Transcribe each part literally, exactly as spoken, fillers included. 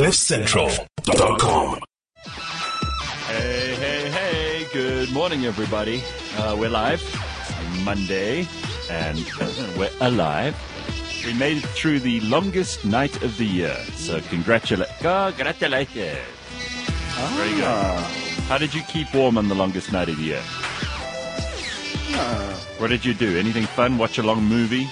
cliff central dot com. Hey, hey, hey, good morning, everybody. Uh, we're live Monday, and we're alive. We made it through the longest night of the year, so congratula- congratulations. Ah. Very good. How did you keep warm on the longest night of the year? Ah. What did you do? Anything fun? Watch a long movie?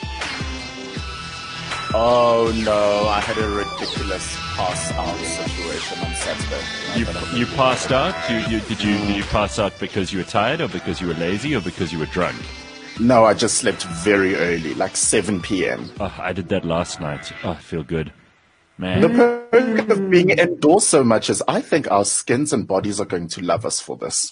Oh no, I had a ridiculous pass out situation on Saturday. You, you passed out? You, you, did you did you pass out because you were tired, or because you were lazy, or because you were drunk? No, I just slept very early, like seven p.m. Oh, I did that last night. Oh, I feel good. Man. The perk of being indoors so much is I think our skins and bodies are going to love us for this.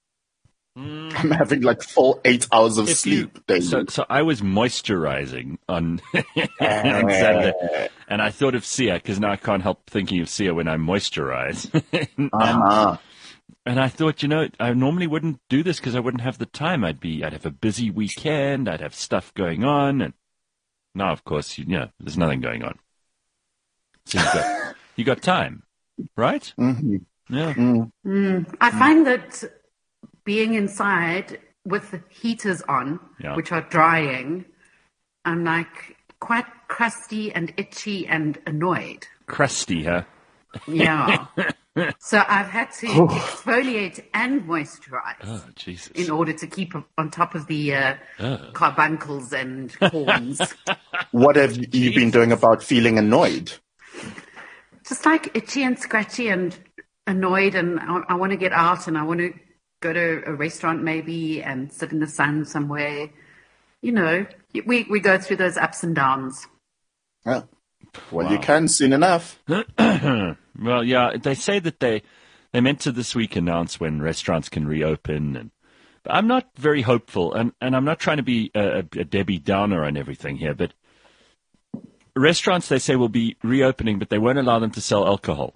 Mm. I'm having like full eight hours of if sleep you, daily. So, so I was moisturizing on, on Saturday, and I thought of Sia, because now I can't help thinking of Sia when I moisturize. and, uh-huh. and I thought, you know, I normally wouldn't do this because I wouldn't have the time. I'd be, I'd have a busy weekend. I'd have stuff going on, and now, of course, you know, there's nothing going on. So you got, you got time, right? Mm-hmm. Yeah. Mm. Mm. I find that being inside with the heaters on, yeah. which are drying, I'm like quite crusty and itchy and annoyed. Crusty, huh? Yeah. So I've had to exfoliate and moisturize. Oh, Jesus. In order to keep on top of the uh, oh. carbuncles and corns. What have you Jesus. been doing about feeling annoyed? Just like itchy and scratchy and annoyed, and I, I want to get out and I want to go to a restaurant maybe and sit in the sun somewhere. You know, we, we go through those ups and downs. Yeah. Well, wow. You can soon enough. Well, yeah, they say that they, they meant to this week announce when restaurants can reopen. And but I'm not very hopeful, and, and I'm not trying to be a, a Debbie Downer on everything here, but restaurants, they say, will be reopening, but they won't allow them to sell alcohol.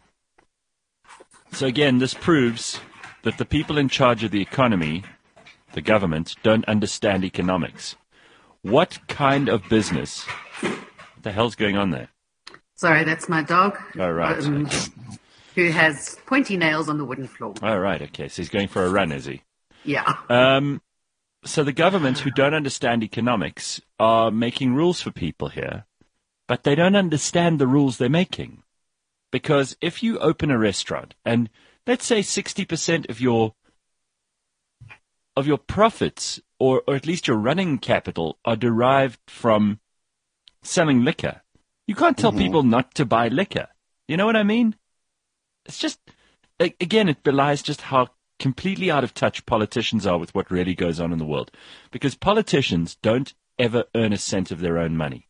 So again, this proves that the people in charge of the economy, the government, don't understand economics. What kind of business? What the hell's going on there? Sorry, that's my dog. Oh, right. Um, who has pointy nails on the wooden floor. Oh, right. Okay. So he's going for a run, is he? Yeah. Um, so the government, who don't understand economics, are making rules for people here, but they don't understand the rules they're making. Because if you open a restaurant and let's say sixty percent of your of your profits, or, or at least your running capital, are derived from selling liquor. You can't tell mm-hmm. people not to buy liquor. You know what I mean? It's just, again, it belies just how completely out of touch politicians are with what really goes on in the world. Because politicians don't ever earn a cent of their own money.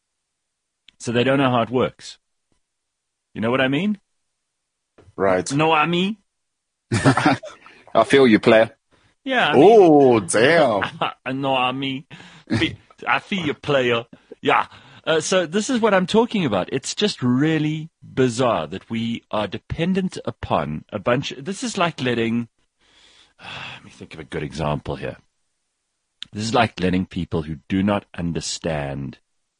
So they don't know how it works. You know what I mean? Right. Know what I mean? I feel you, player. Yeah. I mean, oh, damn. I know what I mean. I feel you, player. Yeah. Uh, so this is what I'm talking about. It's just really bizarre that we are dependent upon a bunch. This is like letting, uh, let me think of a good example here. This is like letting people who do not understand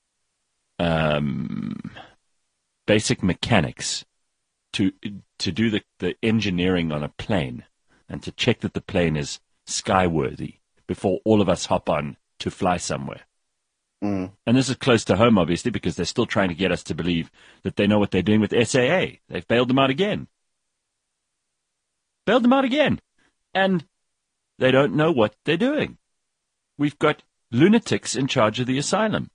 um, basic mechanics to to do the, the engineering on a plane and to check that the plane is skyworthy before all of us hop on to fly somewhere. Mm. And this is close to home, obviously, because they're still trying to get us to believe that they know what they're doing with S A A. They've bailed them out again. Bailed them out again. And they don't know what they're doing. We've got lunatics in charge of the asylum.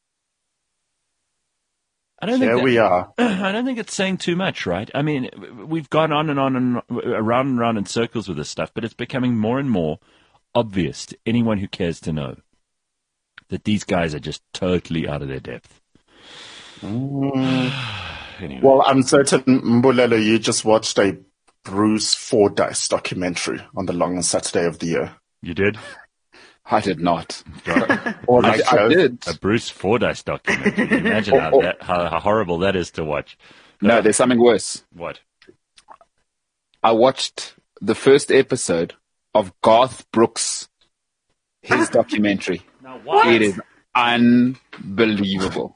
I don't Here think that, we are. I don't think it's saying too much, right? I mean, we've gone on and on and around and around in circles with this stuff, but it's becoming more and more obvious to anyone who cares to know that these guys are just totally out of their depth. Mm. Anyway. Well, I'm certain, Mbulelo, you just watched a Bruce Fordyce documentary on the longest Saturday of the year. You did? I did not. Or I, I did. A Bruce Fordyce documentary. Can you imagine how, that, how, how horrible that is to watch? No, uh, there's something worse. What? I watched the first episode of Garth Brooks, his documentary. Now, what? It is unbelievable.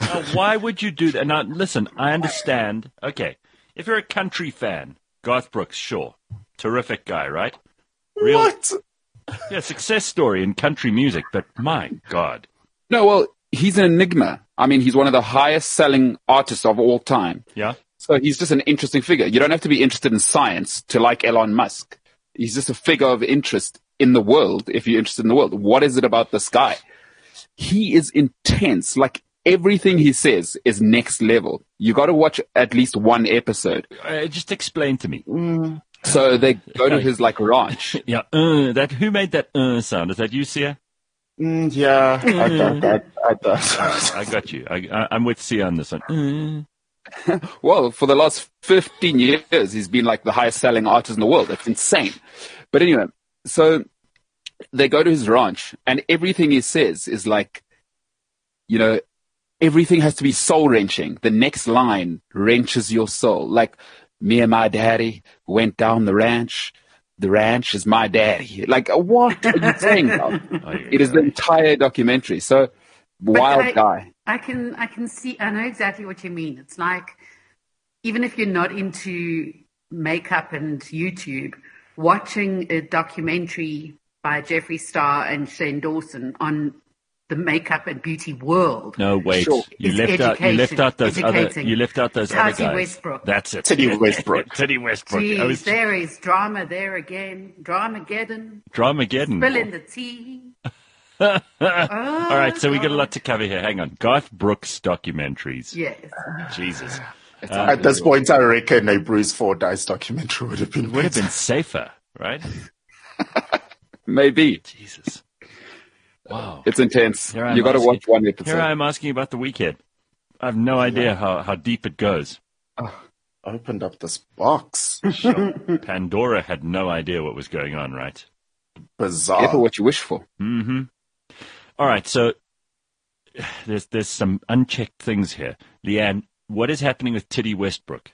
Now, why would you do that? Now, listen, I understand. Okay, if you're a country fan, Garth Brooks, sure. Terrific guy, right? Real, What? Yeah, success story in country music, but my God. No, well, he's an enigma. I mean, he's one of the highest selling artists of all time. Yeah? So he's just an interesting figure. You don't have to be interested in science to like Elon Musk. He's just a figure of interest in the world, if you're interested in the world. What is it about this guy? He is intense. Like, everything he says is next level. You got to watch at least one episode. Uh, just explain to me. Mm, So they go to his, like, ranch. Yeah, uh, that, who made that uh sound? Is that you, Sia? mm, yeah, I don't. I, I don't. I got you. I, I, I'm with Sia on this one. Uh. Well, for the last fifteen years, he's been like the highest selling artist in the world. That's insane. But anyway, so they go to his ranch and everything he says is like, you know, everything has to be soul wrenching. The next line wrenches your soul. Like, me and my daddy went down the ranch. The ranch is my daddy. Like, what are you saying about? Oh, It is the entire documentary. So, wild I, guy. I can, I can see, I know exactly what you mean. It's like, even if you're not into makeup and YouTube, watching a documentary by Jeffree Star and Shane Dawson on the makeup and beauty world. No, wait. Sure. You It's left out. You left education, out those other. educating. You left out those other Tati guys. Westbrook. That's it. Teddy Westbrook. Teddy Westbrook. I Jeez, was there is drama there again. Dramageddon. Dramageddon. Spilling the tea. All right, so we got a lot to cover here. Hang on. Garth Brooks documentaries. Yes. Jesus. At this point, I reckon a Bruce Fordyce documentary would have been Would have better. been safer, right? Maybe. Jesus. Wow. It's intense. Here I You am got to asking- watch one episode. Here I am asking about the weekend. I have no idea how, how deep it goes. Opened up this box. Sure. Pandora had no idea what was going on, right? Bizarre. Careful what you wish for. Mm-hmm. All right, so there's there's some unchecked things here. Leanne, what is happening with Teddy Westbrook?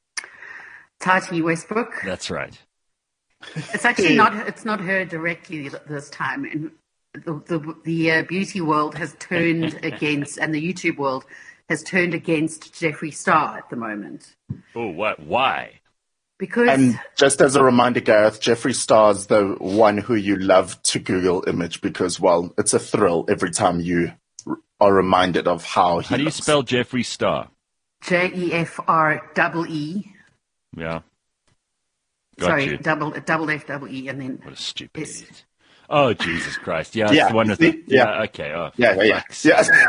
Tati Westbrook. That's right. It's actually not. It's not her directly th- this time. And the the, the uh, beauty world has turned against, and the YouTube world has turned against Jeffree Star at the moment Oh, what? Why? because And just as a reminder, Gareth, Jeffree Star's the one who you love to Google image because, well, it's a thrill every time you r- are reminded of how he How do you looks. spell Jeffree Star? J E F R double E. Yeah. Got Sorry, you. double double F double E, and then What a stupid Yes. idiot. Oh, Jesus Christ. Yeah, Yeah, it's the one with see? the... Yeah. Yeah, okay. Oh, Yeah, yeah, yeah. fuck's yeah. sake.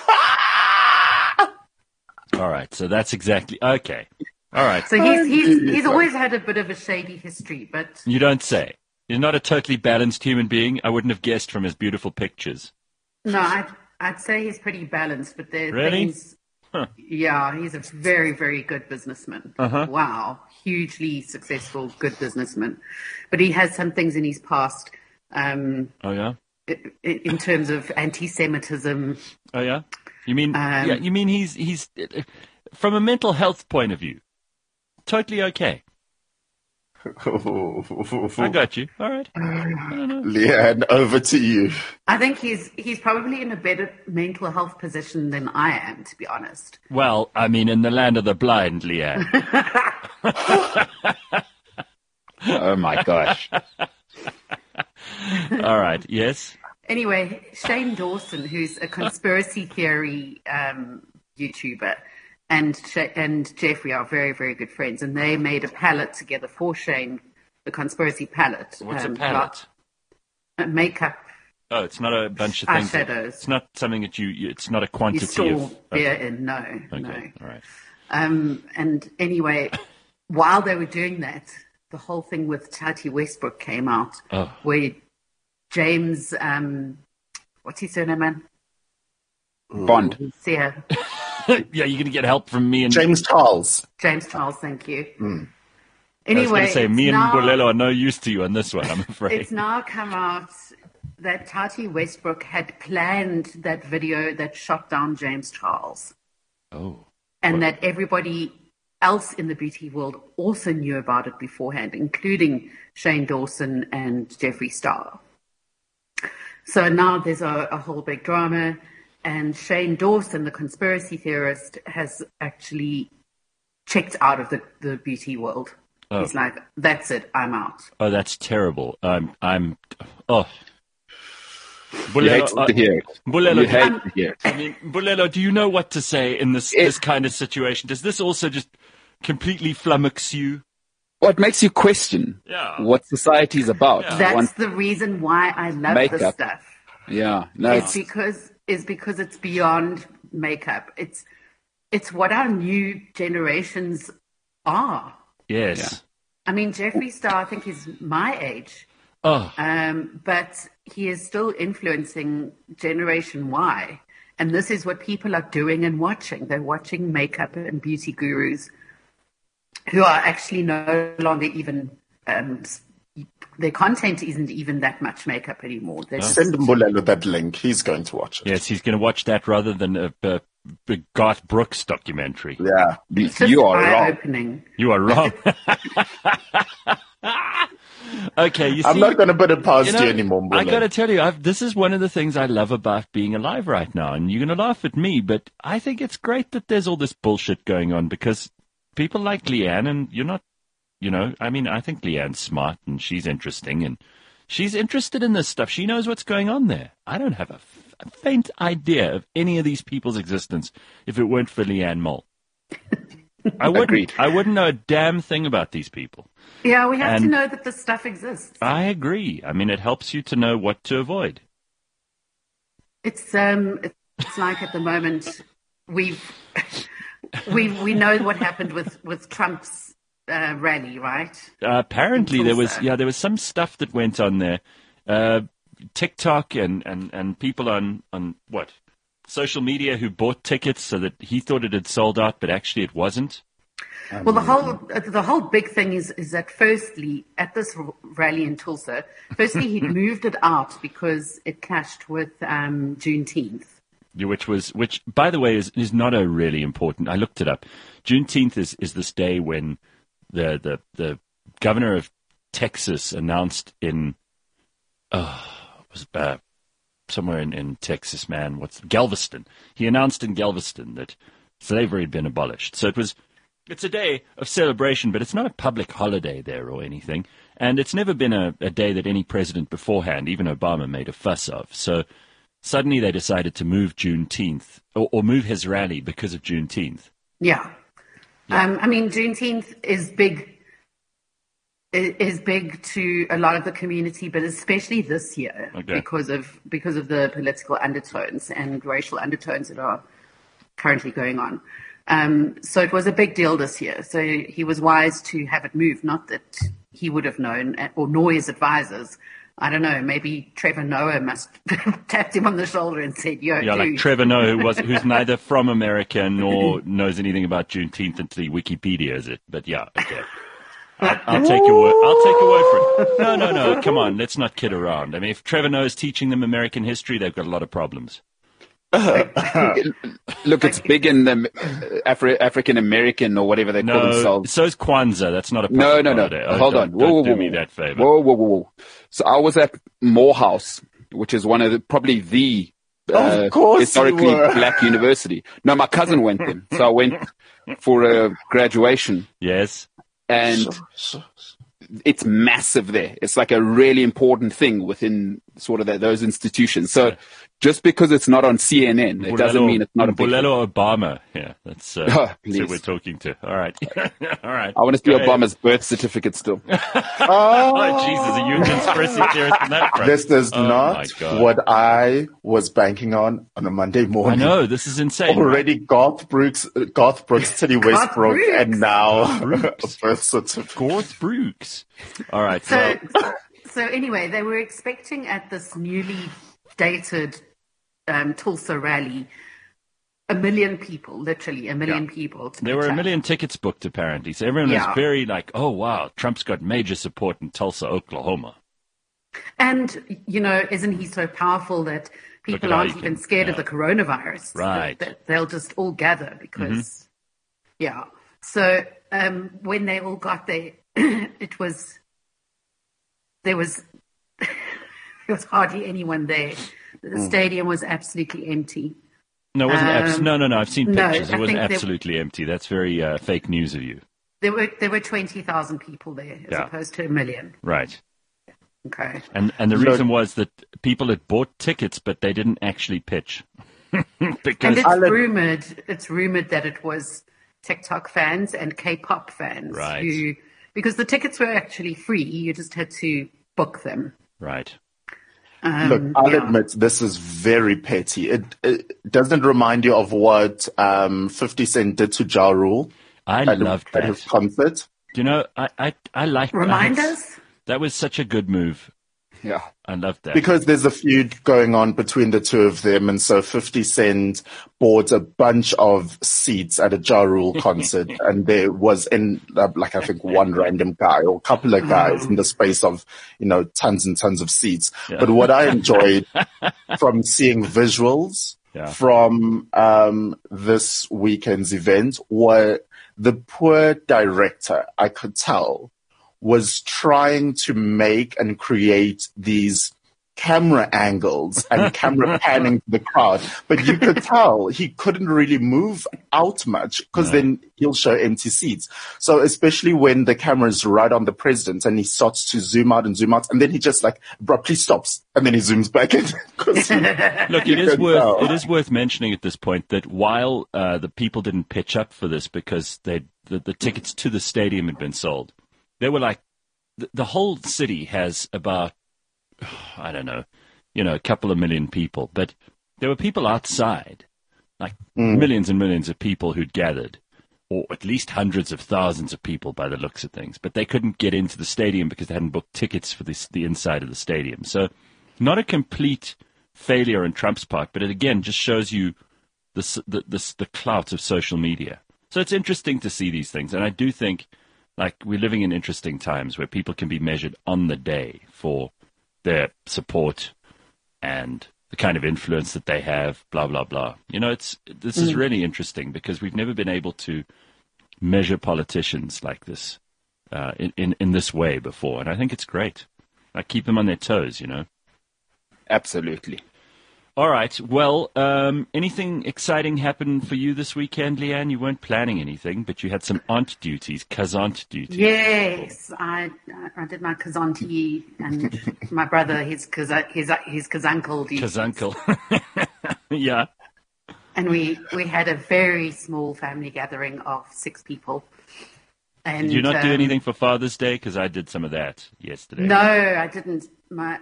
All right, so that's exactly... Okay. All right. so he's he's he's always had a bit of a shady history, but You don't say. He's not a totally balanced human being. I wouldn't have guessed from his beautiful pictures. no, I'd I'd say he's pretty balanced. But there are Really? things. Yeah, he's a very, very good businessman. Uh-huh. Wow. Hugely successful, good businessman. But he has some things in his past um, Oh, yeah? i- i- in terms of anti-Semitism. Oh, yeah? You mean... Um, yeah, you mean he's... he's from a mental health point of view, totally okay. I got you. All right. Leanne, over to you. I think he's he's probably in a better mental health position than I am, to be honest. Well, I mean, in the land of the blind, Leanne. Oh my gosh. All right. Yes? Anyway, Shane Dawson, who's a conspiracy theory um, YouTuber, and Sh- and Jeffree are very, very good friends, and they made a palette together for Shane, the conspiracy palette. What's um, a palette? like, uh, makeup. Oh, it's not a bunch of things. that- Eyeshadows. It's not something that you, you it's not a You quantity store of... beer in. No, Okay. no. All right. Um, and anyway, while they were doing that, the whole thing with Tati Westbrook came out, Oh. where James, um, what's his surname, man? Bond. Sia. Yeah, you're going to get help from me and... James Charles. James Charles, thank you. I was Anyway, going to say, it's me and now- Bolelo are no use to you on this one, I'm afraid. It's now come out that Tati Westbrook had planned that video that shot down James Charles, Oh. and that everybody else in the beauty world also knew about it beforehand, including Shane Dawson and Jeffree Star. So now there's a, a whole big drama. and Shane Dawson, the conspiracy theorist, has actually checked out of the, the beauty world. Oh. He's like, that's it, I'm out. Oh, that's terrible. I'm, I'm, oh. Bulelo, you hate uh, to hear it. Bulelo, you hate to hear it. I mean, Bulelo, do you know what to say in this, it, this kind of situation? Does this also just completely flummox you? Well, it makes you question yeah. what society is about. Yeah. That's One, the reason why I love makeup. this stuff. Yeah, no, it's, it's because it's because it's beyond makeup. It's it's what our new generations are. Yes. Yeah. I mean, Jeffree Star, I think, is my age. Oh. Um, but he is still influencing Generation Y. And this is what people are doing and watching. They're watching makeup and beauty gurus who are actually no longer even, um, their content isn't even that much makeup anymore. Oh. Send Mbulelo that link. He's going to watch it. Yes, he's going to watch that rather than a, a, a Garth Brooks documentary. Yeah. It's you are wrong. Opening. You are wrong. Okay, you see, I'm not going to put it past you, know, you anymore, Mbulelo. I got to tell you, I've, this is one of the things I love about being alive right now. And you're going to laugh at me, but I think it's great that there's all this bullshit going on because people like Leanne, and you're not, you know, I mean, I think Leanne's smart and she's interesting and she's interested in this stuff. She knows what's going on there. I don't have a, f- a faint idea of any of these people's existence if it weren't for Leanne Moll. I wouldn't. Agreed. I wouldn't know a damn thing about these people. Yeah, we have and to know that this stuff exists. I agree. I mean, it helps you to know what to avoid. It's um, it's like at the moment we've we we know what happened with with Trump's uh, rally, right? Uh, apparently, there was yeah, there was some stuff that went on there. Uh, TikTok and, and, and people on on what social media who bought tickets so that he thought it had sold out, but actually it wasn't. Well, the whole the whole big thing is is that firstly, at this rally in Tulsa, firstly he'd moved it out because it clashed with um, Juneteenth. Which was which, by the way, is, is not a really important. I looked it up. Juneteenth is, is this day when the the the governor of Texas announced in oh it was uh, somewhere in, in Texas, man, what's Galveston? He announced in Galveston that slavery had been abolished. So it was. It's a day of celebration, but it's not a public holiday there or anything. And it's never been a, a day that any president beforehand, even Obama, made a fuss of. So suddenly they decided to move Juneteenth, or, or move his rally because of Juneteenth. Yeah. yeah. Um, I mean, Juneteenth is big, is big to a lot of the community, but especially this year okay. because of because of the political undertones and racial undertones that are currently going on. Um, so it was a big deal this year. So he was wise to have it moved. Not that he would have known, or nor his advisors. I don't know. Maybe Trevor Noah must tapped him on the shoulder and said, "Yo, yeah, dude." like Trevor Noah, who was who's neither from America nor knows anything about Juneteenth until he Wikipedia's it. But yeah, okay. I'll, I'll take your word. I'll take your word for it. No, no, no. Come on, let's not kid around. I mean, if Trevor Noah is teaching them American history, they've got a lot of problems. Look, it's big in the Afri- African American or whatever they no, call themselves. So is Kwanzaa. That's not a no, no, no. holiday. Oh, Hold don't, on. Whoa, don't whoa, do whoa, me whoa. that favor. Whoa, whoa, whoa, whoa. So I was at Morehouse, which is one of the probably the uh, historically black university. No, my cousin went there, so I went for a graduation. Yes, and. So, so, so. It's massive there. It's like a really important thing within sort of the, those institutions. So just because it's not on C N N, it Bulelo, doesn't mean it's not a big Bulelo Obama. Yeah, that's uh, oh, who we're talking to. All right. All right. I want to see Go Obama's ahead. Birth certificate still. Oh, Jesus. Are you a conspiracy theorist in that front? This is oh, not what I was banking on on a Monday morning. I know. This is insane. Already right? Garth Brooks, Garth Brooks, Teddy Westbrook, and now a birth certificate. Garth Brooks. All right. So, well. so anyway, they were expecting at this newly dated um, Tulsa rally a million people, literally a million yeah. people. To there were up. a million tickets booked, apparently. So everyone yeah. was very like, oh, wow, Trump's got major support in Tulsa, Oklahoma. And, you know, isn't he so powerful that people aren't even can, scared yeah. of the coronavirus? Right. That, that they'll just all gather because, mm-hmm. yeah. So um, when they all got there, it was, there was, there was hardly anyone there. The mm. stadium was absolutely empty. No, it wasn't. Um, abs- no, no, no. I've seen no, pictures. I it wasn't think there- absolutely empty. That's very uh, fake news of you. There were there were twenty thousand people there as Yeah. opposed to a million. Right. Okay. And and the Look- reason was that people had bought tickets, but they didn't actually pitch. because And it's I'll let- rumored it's rumored that it was TikTok fans and K-pop fans Right. who, because the tickets were actually free, you just had to book them. right. Um, Look, I'll yeah. admit this is very petty. It, it doesn't remind you of what um, fifty Cent did to Ja Rule I at, loved at that. his concert. Do you know, I, I, I like Remind that. us? That was such a good move. Yeah. I loved that. Because there's a feud going on between the two of them, and so fifty Cent bought a bunch of seats at a Ja Rule concert, and there was in uh, like I think one random guy or a couple of guys in the space of you know tons and tons of seats. Yeah. But what I enjoyed from seeing visuals Yeah. from um, this weekend's event were the poor director. I could tell was trying to make and create these camera angles and camera panning to the crowd. But you could tell he couldn't really move out much because No. then he'll show empty seats. So especially when the camera's right on the president and he starts to zoom out and zoom out and then he just like abruptly stops and then he zooms back in. 'Cause Look, you it is can worth tell. it is worth mentioning at this point that while uh, the people didn't pitch up for this because they the, the tickets to the stadium had been sold, they were like the, the whole city has about I don't know, you know, a couple of million people, but there were people outside, like Mm. millions and millions of people who'd gathered, or at least hundreds of thousands of people by the looks of things, but they couldn't get into the stadium because they hadn't booked tickets for this, the inside of the stadium. So not a complete failure on Trump's part, but it again just shows you the, s- the, the, the clout of social media. So it's interesting to see these things. And I do think like we're living in interesting times where people can be measured on the day for their support and the kind of influence that they have, blah, blah, blah. You know, it's this is really interesting because we've never been able to measure politicians like this uh, in, in, in this way before. And I think it's great. Like, keep them on their toes, you know. Absolutely. All right. Well, um, anything exciting happened for you this weekend, Leanne? You weren't planning anything, but you had some aunt duties, cousin duties. Yes, I I did my kazanti and my brother his kaza, his his kazuncle duties. Cousincle. Yeah. And we we had a very small family gathering of six people. And Did you not do um, anything for Father's Day? Because I did some of that yesterday. No, I didn't. My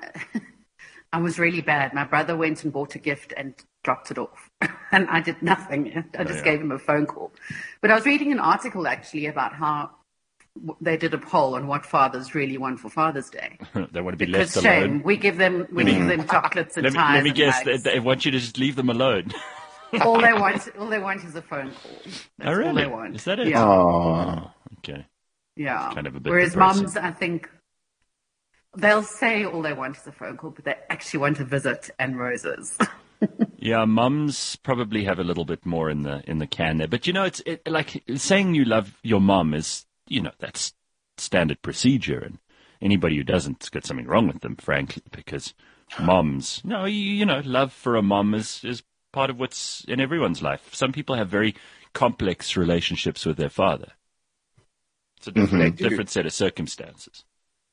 I was really bad. My brother went and bought a gift and dropped it off, and I did nothing. I just yeah. gave him a phone call. But I was reading an article actually about how w- they did a poll on what fathers really want for Father's Day. They want to be Because left shame, alone. we give them we give them chocolates and Let me, ties let me and guess. They, hugs. they want you to just leave them alone. all they want all they want is a phone call. That's Oh, really? all they want. Is that it? Yeah. Oh. Okay. Yeah. kind of a bit Whereas depressing. mums, I think, they'll say all they want is a phone call, but they actually want a visit and roses. Yeah, mums probably have a little bit more in the in the can there. But you know, it's it, like saying you love your mum is, you know, that's standard procedure, and anybody who doesn't has got something wrong with them, frankly, because mums, no, you, you know, love for a mum is is part of what's in everyone's life. Some people have very complex relationships with their father. It's a different, They do. different set of circumstances.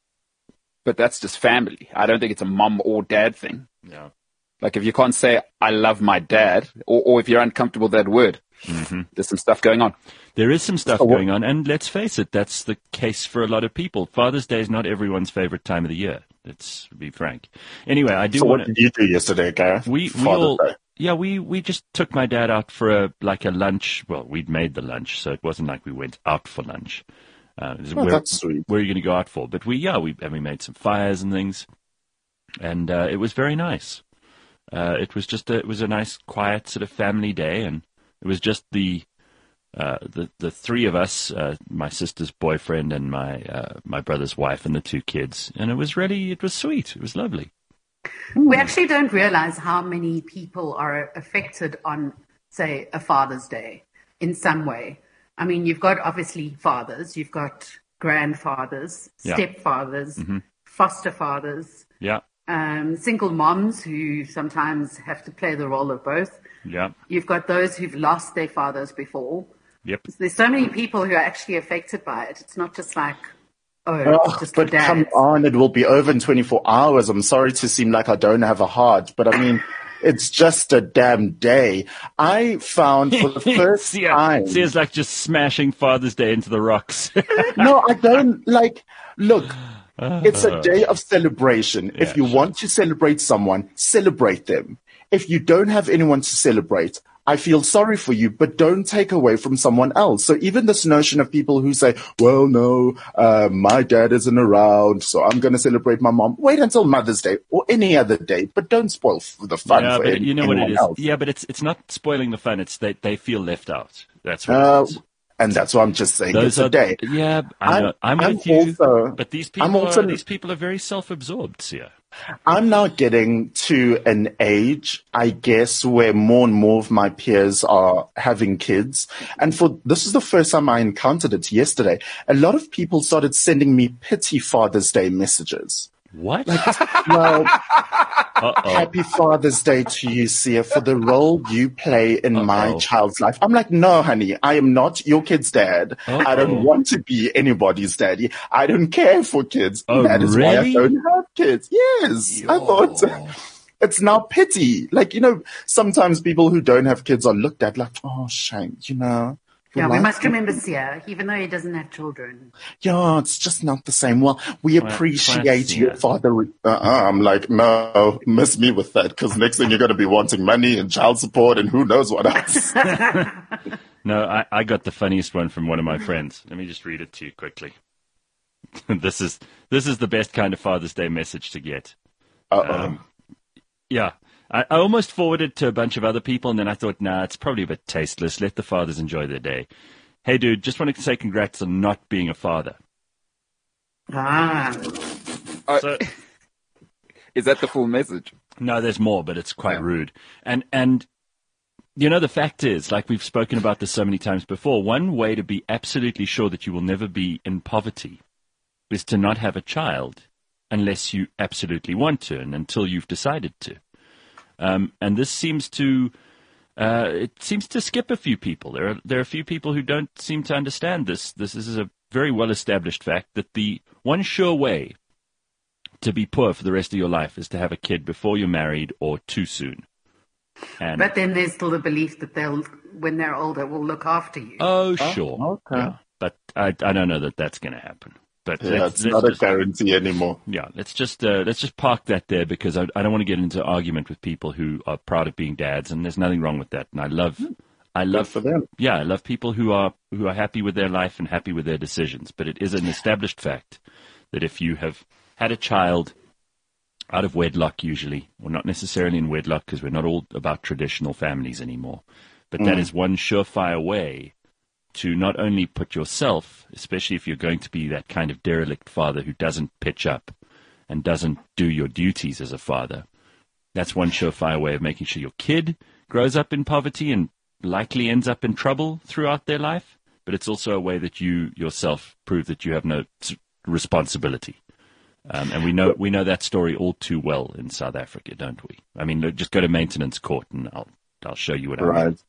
But that's just family. I don't think it's a mum or dad thing. Yeah. Like if you can't say, I love my dad, or, or if you're uncomfortable with that word, there's some stuff going on. There is some stuff So what- going on, and let's face it, that's the case for a lot of people. Father's Day is not everyone's favorite time of the year. Let's be frank. Anyway, I do So want what to. did you do yesterday, Gareth? We we Father's all Day. yeah we we just took my dad out for a like a lunch. Well, we'd made the lunch, so it wasn't like we went out for lunch. Uh, it was- Oh, where, that's sweet. where are you going to go out for? But we yeah we and we made some fires and things, and uh, it was very nice. Uh, it was just a, it was a nice, quiet sort of family day, and it was just the uh, the the three of us, uh, my sister's boyfriend and my uh, my brother's wife and the two kids, and it was really it was sweet. It was lovely. We actually don't realize how many people are affected on, say, a Father's Day in some way. I mean, you've got obviously fathers, you've got grandfathers, Yeah. stepfathers, foster fathers. Yeah, um, single moms who sometimes have to play the role of both. Yeah. You've got those who've lost their fathers before. Yep. There's so many people who are actually affected by it. It's not just like, oh, Oh, it's just for but come dads. on, it will be over in twenty-four hours. I'm sorry to seem like I don't have a heart, but I mean, it's just a damn day. I found for the first Sia, time. Sia's like just smashing Father's Day into the rocks. No, I don't like, look, it's a day of celebration. Yeah, If you sure. want to celebrate someone, celebrate them. If you don't have anyone to celebrate, I feel sorry for you, but don't take away from someone else. So even this notion of people who say, well, no, uh, my dad isn't around, so I'm going to celebrate my mom. Wait until Mother's Day or any other day, but don't spoil f- the fun yeah, for but any, you know what it anyone is. else. Yeah, but it's it's not spoiling the fun. It's they they feel left out. That's what Uh, it is. and that's why I'm just saying it's Those a are day. yeah. I I'm- know. I'm, I'm with you. also- but these I'm people also- are, these people are very self-absorbed, Sia. I'm now getting to an age, I guess, where more and more of my peers are having kids. And for this is the first time I encountered it yesterday. A lot of people started sending me pity Father's Day messages. What? Well, Uh-oh. happy Father's Day to you, Sia, for the role you play in my Uh-oh. child's life. I'm like, no, honey, I am not your kid's dad. I Uh-oh. don't want to be anybody's daddy. I don't care for kids. Oh, that is why I really? don't have kids. Yes. I thought it's now pity. Like, you know, sometimes people who don't have kids are looked at like, oh, shame, you know. Yeah, we Like, must remember Sia, even though he doesn't have children. yeah, it's just not the same. Well, we Well, appreciate class, your yeah. father. Uh-uh. I'm like, no, miss me with that, because next thing you're going to be wanting money and child support and who knows what else. No, I, I got the funniest one from one of my friends. Let me just read it to you quickly. this is this is the best kind of Father's Day message to get. Uh-oh. Um, yeah. I, I almost forwarded to a bunch of other people, and then I thought, nah, it's probably a bit tasteless. Let the fathers enjoy their day. Hey, dude, just wanted to say congrats on not being a father. Ah, Uh, So, Is that the full message? no, there's more, but it's quite rude. And and you know, the fact is, like we've spoken about this so many times before, one way to be absolutely sure that you will never be in poverty is to not have a child unless you absolutely want to and until you've decided to. Um, and this seems to uh, it seems to skip a few people. There are there are a few people who don't seem to understand this. This is a very well established fact that the one sure way to be poor for the rest of your life is to have a kid before you're married or too soon. And but then there's still the belief that they'll, when they're older, will look after you. oh sure, okay. yeah. But I I don't know that that's going to happen. But Yeah, let's, it's let's not a just, guarantee anymore. yeah, let's just uh, let's just park that there because I, I don't want to get into argument with people who are proud of being dads, and there's nothing wrong with that. And I love, I Good love for them. yeah, I love people who are who are happy with their life and happy with their decisions. But it is an established fact that if you have had a child out of wedlock, usually, or not necessarily in wedlock, because we're not all about traditional families anymore, but that is one surefire way to not only put yourself, especially if you're going to be that kind of derelict father who doesn't pitch up and doesn't do your duties as a father. That's one surefire way of making sure your kid grows up in poverty and likely ends up in trouble throughout their life. But it's also a way that you yourself prove that you have no s- responsibility. Um, and we know we know that story all too well in South Africa, don't we? I mean, look, just go to maintenance court and I'll I'll show you what I mean. Right.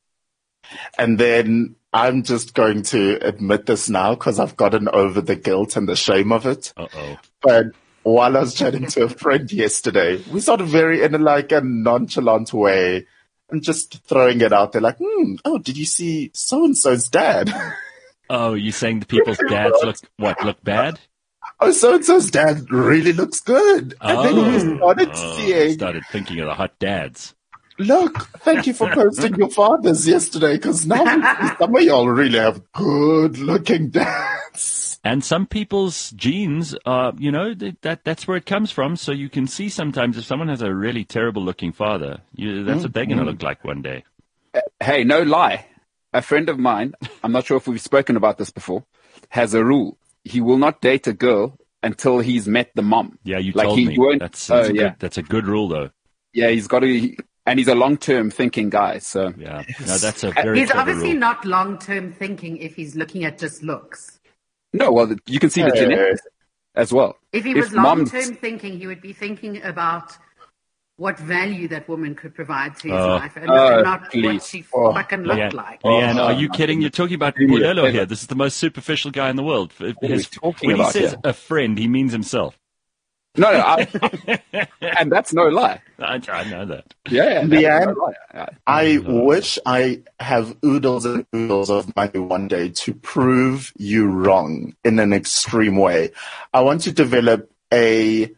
And then I'm just going to admit this now because I've gotten over the guilt and the shame of it. Uh-oh. But while I was chatting to a friend yesterday, we sort of very in a, like a nonchalant way and just throwing it out there like, hmm, oh, did you see so-and-so's dad? Oh, you're saying the people's dads look, what, look bad? Oh, so-and-so's dad really looks good. And Oh, then we started oh, seeing, started thinking of the hot dads. look, thank you for posting your fathers yesterday because now we see some of y'all really have good-looking dads. And some people's genes are, you know, that, that that's where it comes from. So you can see sometimes if someone has a really terrible looking father, you, that's what they're going to look like one day. Hey, no lie. A friend of mine, I'm not sure if we've spoken about this before, has a rule. He will not date a girl until he's met the mom. Yeah, you Like, told he me. won't- That's, that's, oh, a yeah. good, that's a good rule, though. Yeah, he's got to, he, and he's a long-term thinking guy. So Yeah, no, that's a very He's clever obviously rule. not long-term thinking if he's looking at just looks. no, well, you can see the Hey. genetics. as well. If he If was long mums- term thinking, he would be thinking about what value that woman could provide to his Oh. life and, Oh, and not what please. she Oh. fucking looked Leanne, like. Leanne, Oh, are you my kidding? You're talking about Give me a Bulelo favor. here. This is the most superficial guy in the world. are we His- talking when he about says here? a friend, he means himself. No, no, I, and that's no lie. I, I know that. Yeah, yeah, that's Leanne, no lie. Yeah. I wish I have oodles and oodles of money one day to prove you wrong in an extreme way. I want to develop a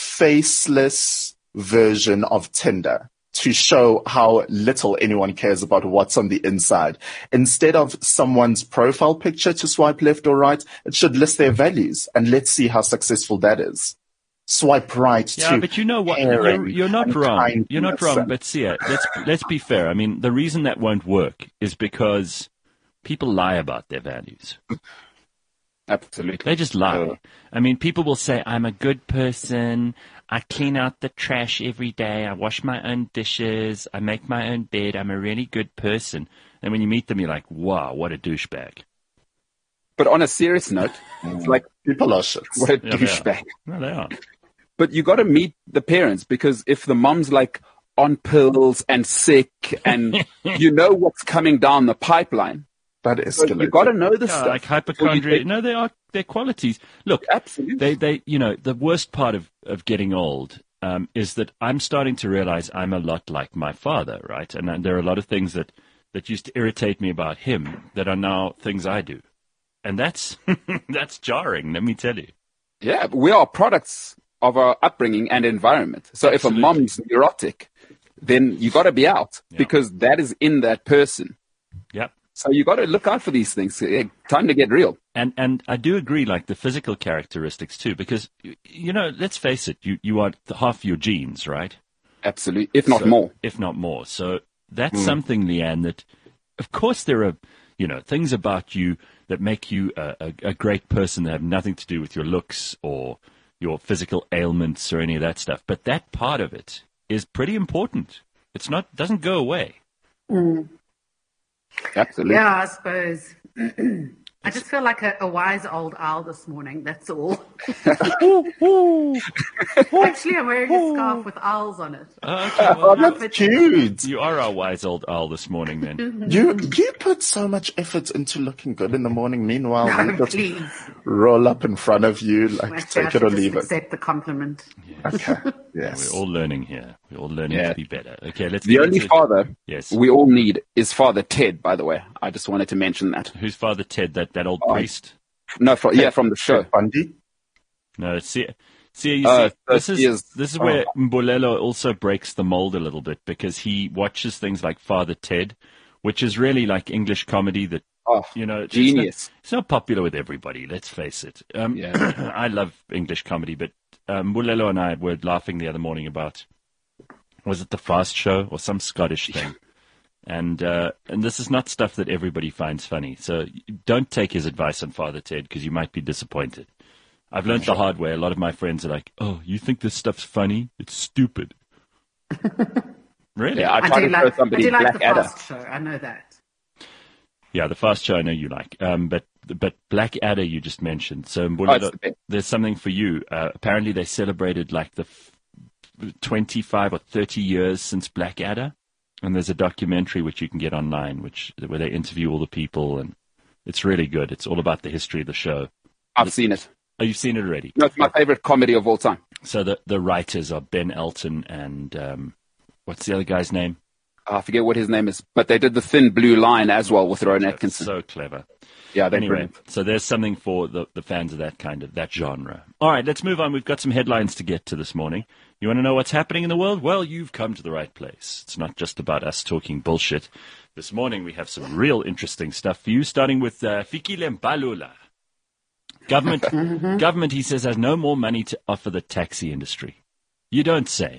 faceless version of Tinder to show how little anyone cares about what's on the inside. Instead of someone's profile picture to swipe left or right, it should list their values, and let's see how successful that is. Swipe right Yeah, to but you know what? caring You're, you're not and wrong. You're not kindness wrong. and- But see, uh, let's let's be fair. I mean, the reason that won't work is because people lie about their values. Absolutely. They just lie. Uh, I mean, people will say, "I'm a good person. I clean out the trash every day. I wash my own dishes. I make my own bed. I'm a really good person." And when you meet them, you're like, "Wow, what a douchebag." But on a serious note, it's like, People are shit. what a Yeah, they are. douchebag. No, they are. But you got to meet the parents, because if the mom's like on pills and sick and you know what's coming down the pipeline, That so escalated. you got to know the Yeah, stuff. like before you hypochondria. take- No, they are. They're qualities. Look, Absolutely. They, they, you know, the worst part of, of getting old um, is that I'm starting to realize I'm a lot like my father, right? And uh, there are a lot of things that, that used to irritate me about him that are now things I do. And that's that's jarring, let me tell you. Yeah, we are products of our upbringing and environment. So Absolutely. if a mom's neurotic, then you got to be out, Yeah. because that is in that person. Yep. So you got to look out for these things. Eh, Time to get real. And and I do agree, like the physical characteristics too, because, y- you know, let's face it, you, you are half your genes, right? Absolutely. If not So- more. If not more. So that's something, Leanne, that, of course, there are, you know, things about you that make you a, a, a great person that have nothing to do with your looks or your physical ailments or any of that stuff. But that part of it is pretty important. It's not, doesn't go away. Absolutely. Yeah, I suppose. I just feel like a, a wise old owl this morning, that's all. Actually, I'm wearing a scarf with owls on it. Oh, okay, well, Oh, that's cute. you are our wise old owl this morning, then. You you put so much effort into looking good in the morning. Meanwhile, we No, just please. roll up in front of you, like Actually, I take it should or just leave it. accept the compliment. Okay. We're Yes. all learning here. We're all learning Yeah. to be better. Okay, let's The get only into father Yes. we all need is Father Ted, by the way. I just wanted to mention that. Who's Father Ted, that, that old Oh, priest? No, from, yeah, from the show. Bundy. No, see, see, you Uh, see this is he is- this is oh. where Mbolelo also breaks the mold a little bit, because he watches things like Father Ted, which is really like English comedy that, Oh, you know, it's genius. not, it's not popular with everybody. Let's face it. Um, Yeah. I love English comedy, but um, Mbolelo and I were laughing the other morning about, was it the Fast Show or some Scottish thing? And uh, and this is not stuff that everybody finds funny. So don't take his advice on Father Ted, because you might be disappointed. I've learned the hard way. A lot of my friends are like, "Oh, you think this stuff's funny? It's stupid." Really? Yeah, I I tried do to show like, I somebody do like the Blackadder. fast show. I know that. Yeah, the Fast Show I know you like. Um, but but Blackadder you just mentioned. So Oh, Mbolelo, it's the best. there's something for you. Uh, apparently they celebrated like the f- twenty-five or thirty years since Blackadder, and there's a documentary which you can get online, which where they interview all the people, and it's really good. It's all about the history of the show. I've seen it. Oh, you've seen it already. No, it's my favorite comedy of all time. So the the writers are Ben Elton and um, what's the other guy's name? I forget what his name is, but they did the Thin Blue Line as well with Rowan Atkinson. So clever. Yeah, they're Anyway, brilliant. so there's something for the, the fans of that kind of that genre. All right, let's move on. We've got some headlines to get to this morning. You want to know what's happening in the world? Well, you've come to the right place. It's not just about us talking bullshit. This morning we have some real interesting stuff for you, starting with uh, Fikile Mbalula. Government, government, he says, has no more money to offer the taxi industry. You don't say.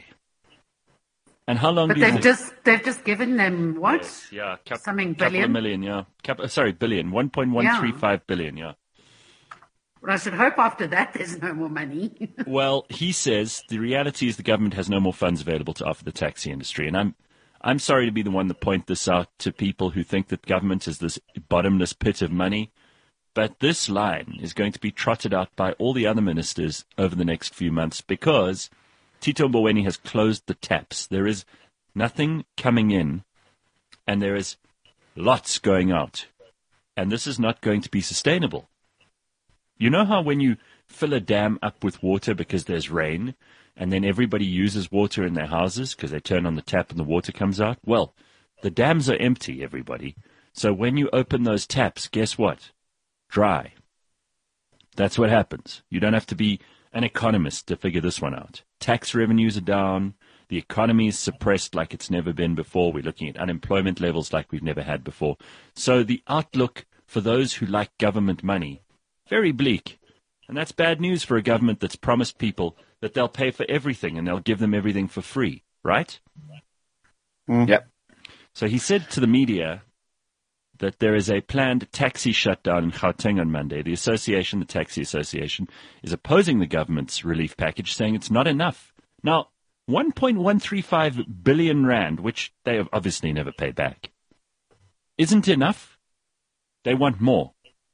And how long But do you they've think? just they've just given them what? Yes, yeah, cap- Something couple billion? of million, yeah. Cap- uh, sorry, billion, one point one three five billion, yeah. Well, I should hope after that there's no more money. Well, he says the reality is the government has no more funds available to offer the taxi industry, and I'm, I'm sorry to be the one to point this out to people who think that government is this bottomless pit of money, But this line is going to be trotted out by all the other ministers over the next few months because Tito Mboweni has closed the taps. There is nothing coming in, and there is lots going out. And this is not going to be sustainable. You know how when you fill a dam up with water because there's rain, and then everybody uses water in their houses because they turn on the tap and the water comes out? Well, the dams are empty, everybody. So when you open those taps, guess what? Dry. That's what happens. You don't have to be an economist to figure this one out. Tax revenues are down. The economy is suppressed like it's never been before. We're looking at unemployment levels like we've never had before. So the outlook for those who like government money, very bleak. And that's bad news for a government that's promised people that they'll pay for everything and they'll give them everything for free, right? Mm. Yep. So he said to the media that there is a planned taxi shutdown in Gauteng on Monday. The association, the Taxi Association, is opposing the government's relief package, saying it's not enough. Now, one point one three five billion rand, which they have obviously never paid back, isn't enough. They want more.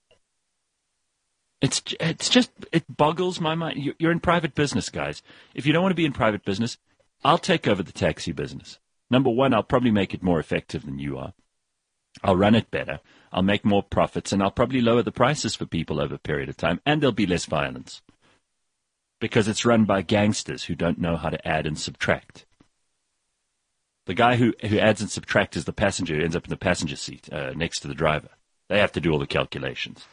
It's it's just, it boggles my mind. You're in private business, guys. If you don't want to be in private business, I'll take over the taxi business. Number one, I'll probably make it more effective than you are. I'll run it better. I'll make more profits, and I'll probably lower the prices for people over a period of time, and there'll be less violence because it's run by gangsters who don't know how to add and subtract. The guy who, who adds and subtracts is the passenger who ends up in the passenger seat uh, next to the driver. They have to do all the calculations.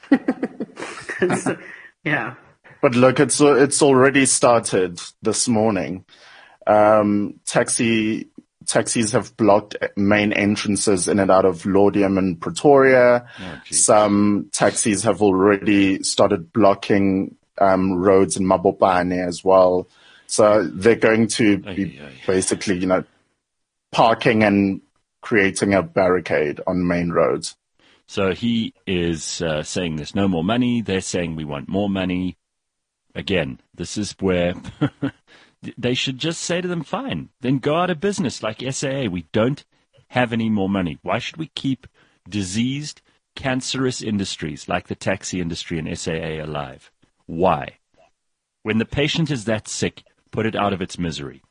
Yeah. But look, it's it's already started this morning. Um, taxi taxis have blocked main entrances in and out of Laudium and Pretoria. Oh, Some taxis have already started blocking um, roads in Mabopane as well. So they're going to be Aye, aye. basically, you know, parking and creating a barricade on main roads. So he is uh, saying there's no more money. They're saying we want more money. Again, this is where they should just say to them, fine, then go out of business like S A A. We don't have any more money. Why should we keep diseased, cancerous industries like the taxi industry and S A A alive? Why? When the patient is that sick, put it out of its misery.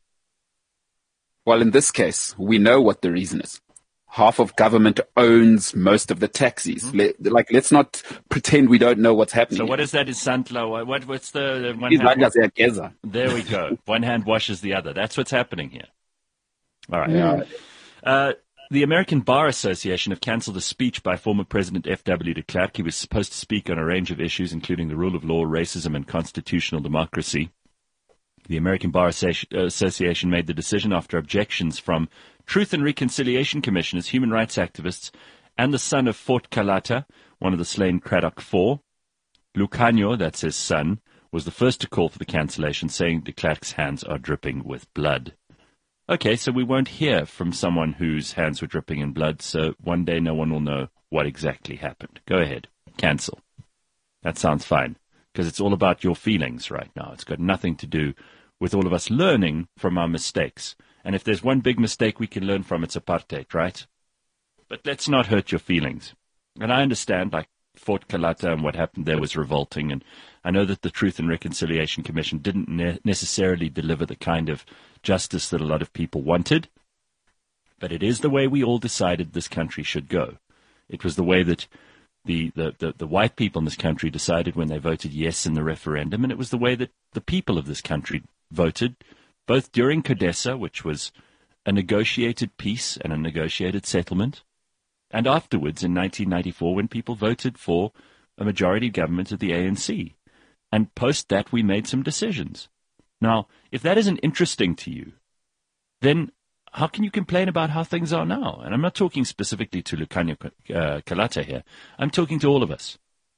Well, in this case, we know what the reason is. Half of government owns most of the taxis. Mm-hmm. Let, like, let's not pretend we don't know what's happening. So what here. is that in Santla? What, what's the one hand? There we go. One hand washes the other. That's what's happening here. All right. Yeah. Uh, the American Bar Association have cancelled a speech by former President F W de Klerk. He was supposed to speak on a range of issues, including the rule of law, racism, and constitutional democracy. The American Bar Association made the decision after objections from Truth and Reconciliation Commissioners, human rights activists, and the son of Fort Kalata, one of the slain Cradock Four. Lucanio, that's his son, was the first to call for the cancellation, saying de Klerk's hands are dripping with blood. Okay, so we won't hear from someone whose hands were dripping in blood, so one day no one will know what exactly happened. Go ahead. Cancel. That sounds fine, because it's all about your feelings right now. It's got nothing to do with all of us learning from our mistakes. And if there's one big mistake we can learn from, it's apartheid, right? But let's not hurt your feelings. And I understand, like, Fort Kalata and what happened there was revolting, and I know that the Truth and Reconciliation Commission didn't ne- necessarily deliver the kind of justice that a lot of people wanted, but it is the way we all decided this country should go. It was the way that the, the, the, the white people in this country decided when they voted yes in the referendum, and it was the way that the people of this country voted, both during CODESA, which was a negotiated peace and a negotiated settlement, and afterwards in nineteen ninety-four when people voted for a majority government of the A N C. And post that, we made some decisions. Now, if that isn't interesting to you, then how can you complain about how things are now? And I'm not talking specifically to Lucanio uh, Kalata here. I'm talking to all of us.